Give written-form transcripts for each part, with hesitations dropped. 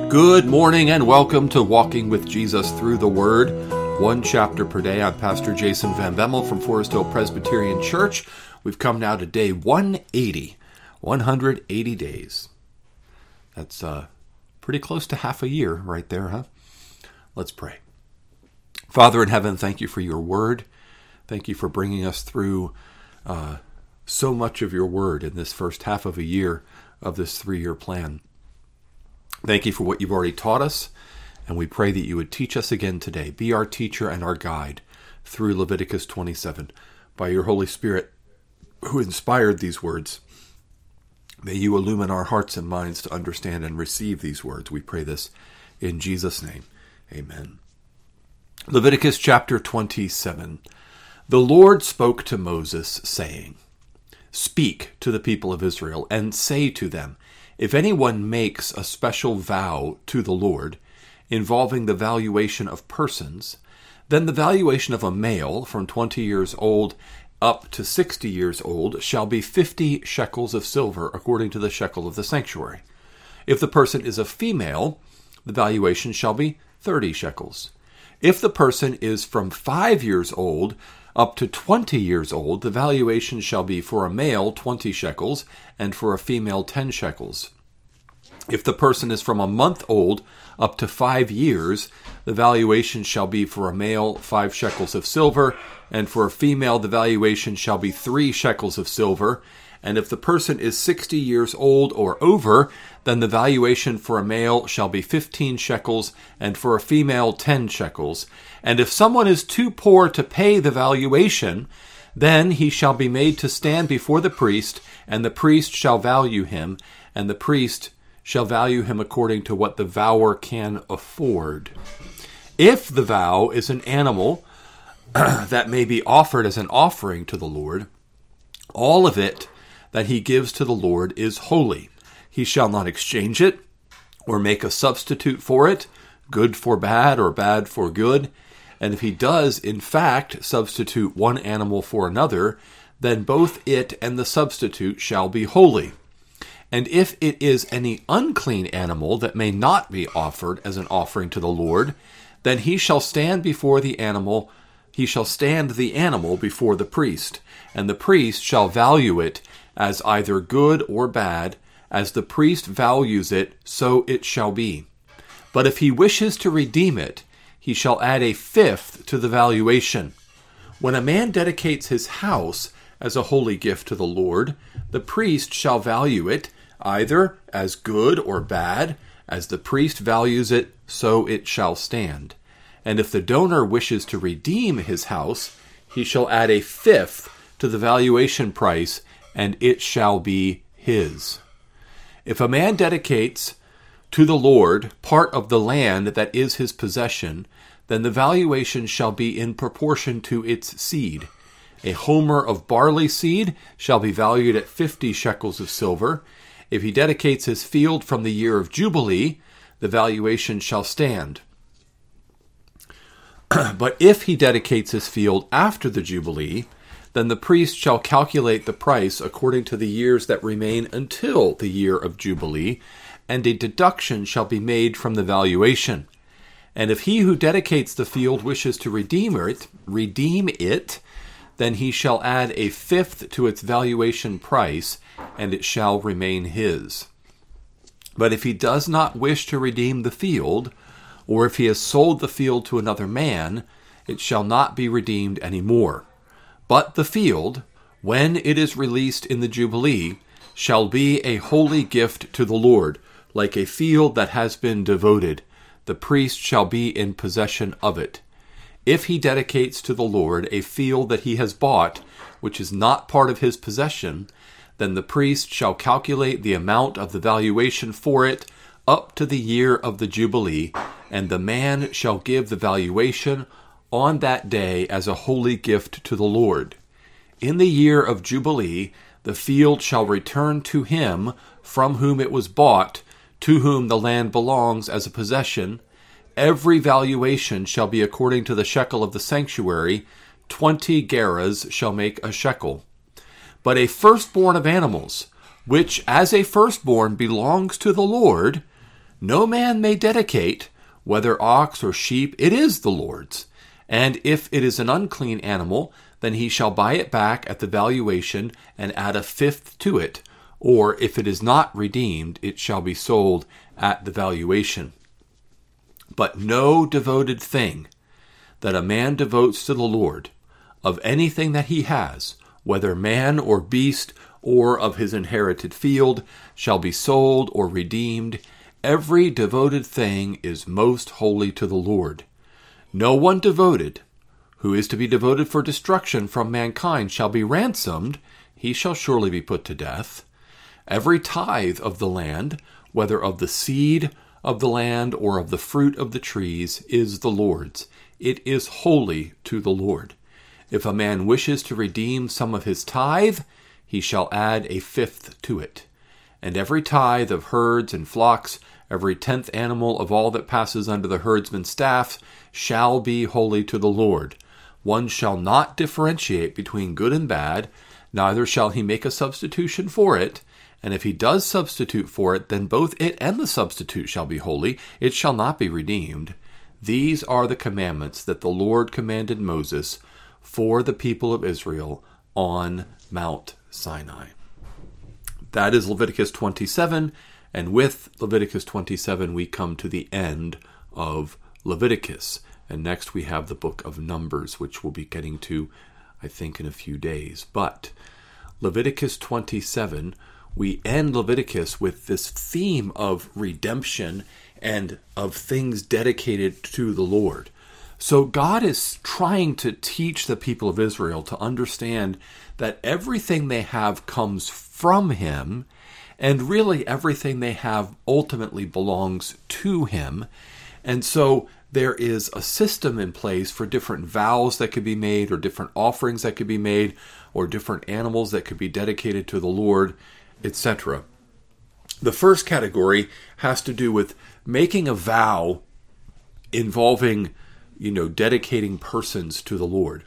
Good morning and welcome to Walking with Jesus Through the Word, one chapter per day. I'm Pastor Jason Van Bemmel from Forest Hill Presbyterian Church. We've come now to day 180, 180 days. That's pretty close to half a year right there, huh? Let's pray. Father in heaven, thank you for your word. Thank you for bringing us through so much of your word in this first half of a year of this 3-year plan. Thank you for what you've already taught us, and we pray that you would teach us again today. Be our teacher and our guide through Leviticus 27 by your Holy Spirit who inspired these words. May you illumine our hearts and minds to understand and receive these words. We pray this in Jesus' name. Amen. Leviticus chapter 27. The Lord spoke to Moses, saying, "Speak to the people of Israel and say to them, if anyone makes a special vow to the Lord involving the valuation of persons, then the valuation of a male from 20 years old up to 60 years old shall be 50 shekels of silver according to the shekel of the sanctuary. If the person is a female, the valuation shall be 30 shekels. If the person is from 5 years old up to 20 years old, the valuation shall be for a male 20 shekels, and for a female 10 shekels. If the person is from a month old up to 5 years, the valuation shall be for a male 5 shekels of silver, and for a female the valuation shall be 3 shekels of silver. And if the person is 60 years old or over, then the valuation for a male shall be 15 shekels, and for a female 10 shekels. And if someone is too poor to pay the valuation, then he shall be made to stand before the priest, and the priest shall value him, and the priest shall value him according to what the vower can afford. If the vow is an animal that may be offered as an offering to the Lord, all of it that he gives to the Lord is holy. He shall not exchange it or make a substitute for it, good for bad or bad for good. And if he does, in fact, substitute one animal for another, then both it and the substitute shall be holy. And if it is any unclean animal that may not be offered as an offering to the Lord, then he shall stand the animal before the priest, and the priest shall value it as either good or bad. As the priest values it, so it shall be. But if he wishes to redeem it, he shall add a fifth to the valuation. When a man dedicates his house as a holy gift to the Lord, the priest shall value it either as good or bad. As the priest values it, so it shall stand. And if the donor wishes to redeem his house, he shall add a fifth to the valuation price, and it shall be his. If a man dedicates to the Lord part of the land that is his possession, then the valuation shall be in proportion to its seed. A homer of barley seed shall be valued at 50 shekels of silver. If he dedicates his field from the year of Jubilee, the valuation shall stand. But if he dedicates his field after the Jubilee, then the priest shall calculate the price according to the years that remain until the year of Jubilee, and a deduction shall be made from the valuation. And if he who dedicates the field wishes to redeem it, then he shall add a fifth to its valuation price, and it shall remain his. But if he does not wish to redeem the field, or if he has sold the field to another man, it shall not be redeemed any more. But the field, when it is released in the Jubilee, shall be a holy gift to the Lord, like a field that has been devoted. The priest shall be in possession of it. If he dedicates to the Lord a field that he has bought, which is not part of his possession, then the priest shall calculate the amount of the valuation for it up to the year of the Jubilee, and the man shall give the valuation on that day as a holy gift to the Lord. In the year of Jubilee, the field shall return to him from whom it was bought, to whom the land belongs as a possession. Every valuation shall be according to the shekel of the sanctuary. 20 gerahs shall make a shekel. But a firstborn of animals, which as a firstborn belongs to the Lord, No man may dedicate, whether ox or sheep, it is the Lord's. And if it is an unclean animal, then he shall buy it back at the valuation and add a fifth to it. Or if it is not redeemed, it shall be sold at the valuation. But no devoted thing that a man devotes to the Lord, of anything that he has, whether man or beast, or of his inherited field, shall be sold or redeemed. Every devoted thing is most holy to the Lord. No one devoted, who is to be devoted for destruction from mankind, shall be ransomed. He shall surely be put to death. Every tithe of the land, whether of the seed of the land or of the fruit of the trees, is the Lord's. It is holy to the Lord. If a man wishes to redeem some of his tithe, he shall add a fifth to it. And every tithe of herds and flocks, every 10th animal of all that passes under the herdsman's staff, shall be holy to the Lord. One shall not differentiate between good and bad, neither shall he make a substitution for it. And if he does substitute for it, then both it and the substitute shall be holy. It shall not be redeemed. These are the commandments that the Lord commanded Moses for the people of Israel on Mount Sinai. That is Leviticus 27, and with Leviticus 27 we come to the end of Leviticus. And next we have the book of Numbers, which we'll be getting to, I think, in a few days. But Leviticus 27, we end Leviticus with this theme of redemption and of things dedicated to the Lord. So God is trying to teach the people of Israel to understand that everything they have comes from Him, and really everything they have ultimately belongs to Him. And so there is a system in place for different vows that could be made, or different offerings that could be made, or different animals that could be dedicated to the Lord, etc. The first category has to do with making a vow involving, dedicating persons to the Lord.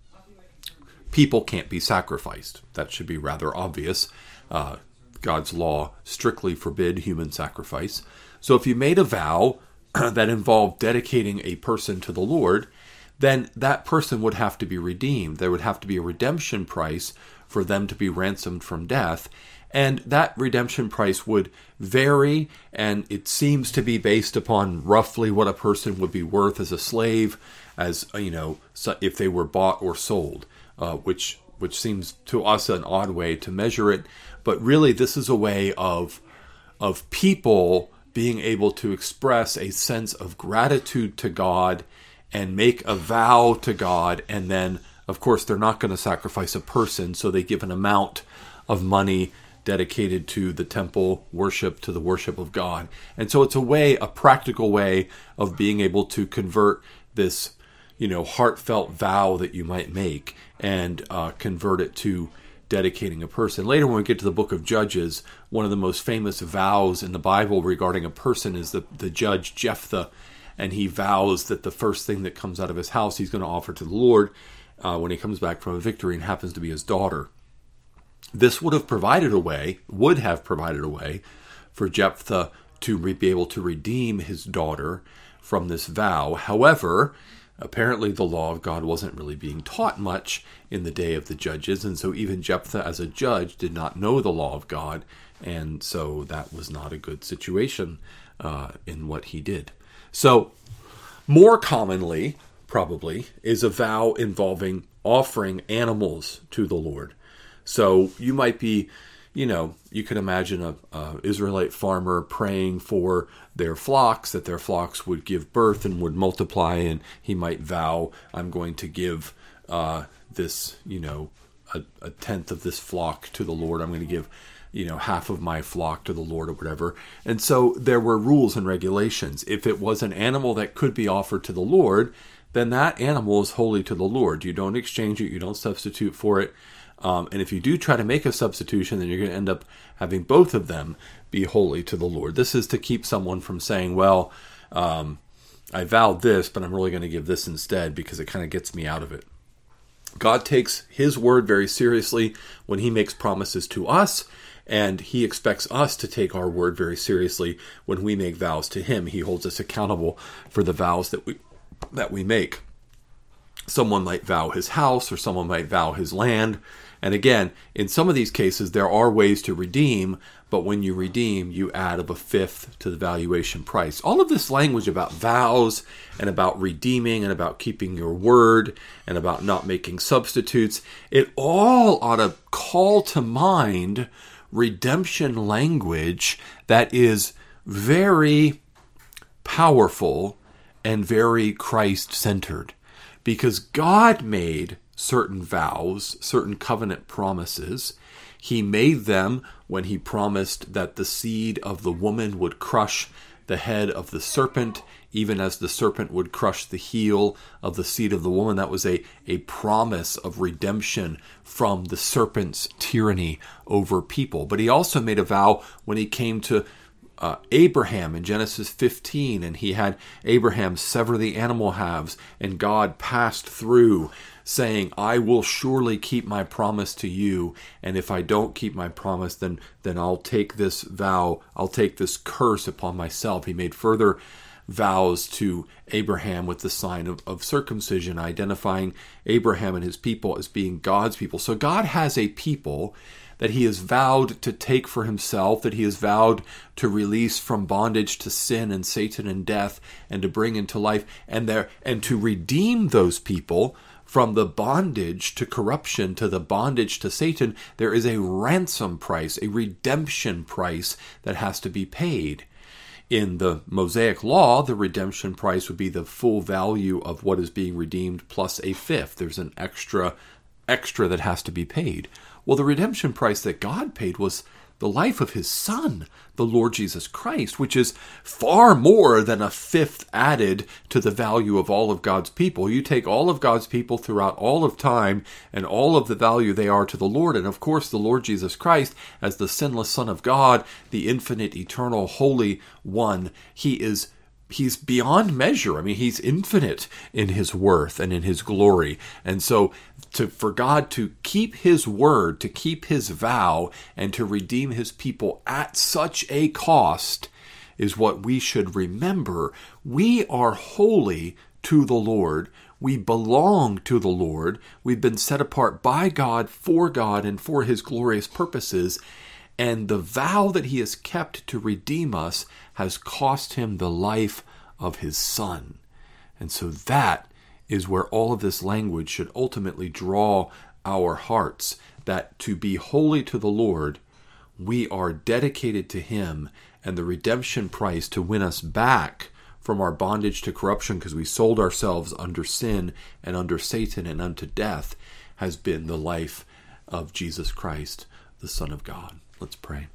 People can't be sacrificed. That should be rather obvious. God's law strictly forbid human sacrifice. So if you made a vow that involved dedicating a person to the Lord, then that person would have to be redeemed. There would have to be a redemption price for them to be ransomed from death. And that redemption price would vary, and it seems to be based upon roughly what a person would be worth as a slave, as if they were bought or sold, which seems to us an odd way to measure it. But really, this is a way of people being able to express a sense of gratitude to God and make a vow to God. And then, of course, they're not going to sacrifice a person, so they give an amount of money dedicated to the temple worship, to the worship of God. And so it's a practical way of being able to convert this, heartfelt vow that you might make and convert it to dedicating a person. Later, when we get to the book of Judges, one of the most famous vows in the Bible regarding a person is the judge Jephthah, and he vows that the first thing that comes out of his house he's going to offer to the Lord when he comes back from a victory, and happens to be his daughter. This would have provided a way for Jephthah to be able to redeem his daughter from this vow. However, apparently the law of God wasn't really being taught much in the day of the judges, and so even Jephthah as a judge did not know the law of God, and so that was not a good situation in what he did. So, more commonly, probably, is a vow involving offering animals to the Lord. So you might be, you can imagine a Israelite farmer praying for their flocks, that their flocks would give birth and would multiply, and he might vow, I'm going to give this, a tenth of this flock to the Lord. I'm going to give, half of my flock to the Lord, or whatever. And so there were rules and regulations. If it was an animal that could be offered to the Lord, then that animal is holy to the Lord. You don't exchange it. You don't substitute for it. And if you do try to make a substitution, then you're going to end up having both of them be holy to the Lord. This is to keep someone from saying, well, I vowed this, but I'm really going to give this instead because it kind of gets me out of it. God takes His word very seriously when He makes promises to us, And he expects us to take our word very seriously when we make vows to him. He holds us accountable for the vows that we make. Someone might vow his house, or someone might vow his land. And again, in some of these cases, there are ways to redeem, but when you redeem, you add up a fifth to the valuation price. All of this language about vows and about redeeming and about keeping your word and about not making substitutes, it all ought to call to mind redemption language that is very powerful and very Christ-centered. Because God made certain vows, certain covenant promises. He made them when he promised that the seed of the woman would crush the head of the serpent, even as the serpent would crush the heel of the seed of the woman. That was a promise of redemption from the serpent's tyranny over people. But he also made a vow when he came to Abraham in Genesis 15, and he had Abraham sever the animal halves, and God passed through saying, I will surely keep my promise to you, and if I don't keep my promise, then I'll take this vow, I'll take this curse upon myself. He made further vows to Abraham with the sign of circumcision, identifying Abraham and his people as being God's people. So God has a people that he has vowed to take for himself, that he has vowed to release from bondage to sin and Satan and death, and to bring into life, and to redeem those people from the bondage to corruption, to the bondage to Satan. There is a ransom price, a redemption price that has to be paid. In the Mosaic law, the redemption price would be the full value of what is being redeemed plus a fifth. There's an extra that has to be paid. Well, the redemption price that God paid was the life of his Son, the Lord Jesus Christ, which is far more than a fifth added to the value of all of God's people. You take all of God's people throughout all of time and all of the value they are to the Lord. And of course, the Lord Jesus Christ, as the sinless Son of God, the infinite, eternal, holy one, he's beyond measure. I mean, he's infinite in his worth and in his glory. And so for God to keep his word, to keep his vow, and to redeem his people at such a cost is what we should remember. We are holy to the Lord. We belong to the Lord. We've been set apart by God, and for his glorious purposes. And the vow that he has kept to redeem us has cost him the life of his Son. And so that is where all of this language should ultimately draw our hearts, that to be holy to the Lord, we are dedicated to him, and the redemption price to win us back from our bondage to corruption, because we sold ourselves under sin and under Satan and unto death, has been the life of Jesus Christ, the Son of God. Let's pray.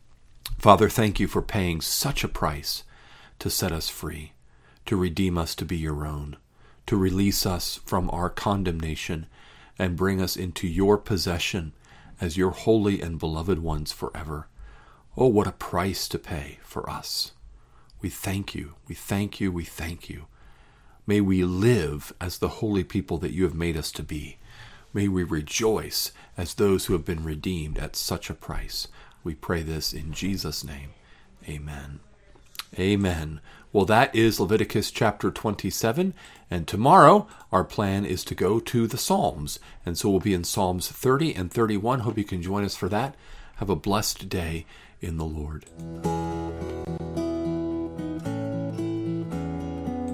Father, thank you for paying such a price to set us free, to redeem us to be your own, to release us from our condemnation and bring us into your possession as your holy and beloved ones forever. Oh, what a price to pay for us. We thank you. We thank you. We thank you. May we live as the holy people that you have made us to be. May we rejoice as those who have been redeemed at such a price. We pray this in Jesus' name. Amen. Amen. Well, that is Leviticus chapter 27, and tomorrow our plan is to go to the Psalms, and so we'll be in Psalms 30 and 31. Hope you can join us for that. Have a blessed day in the Lord.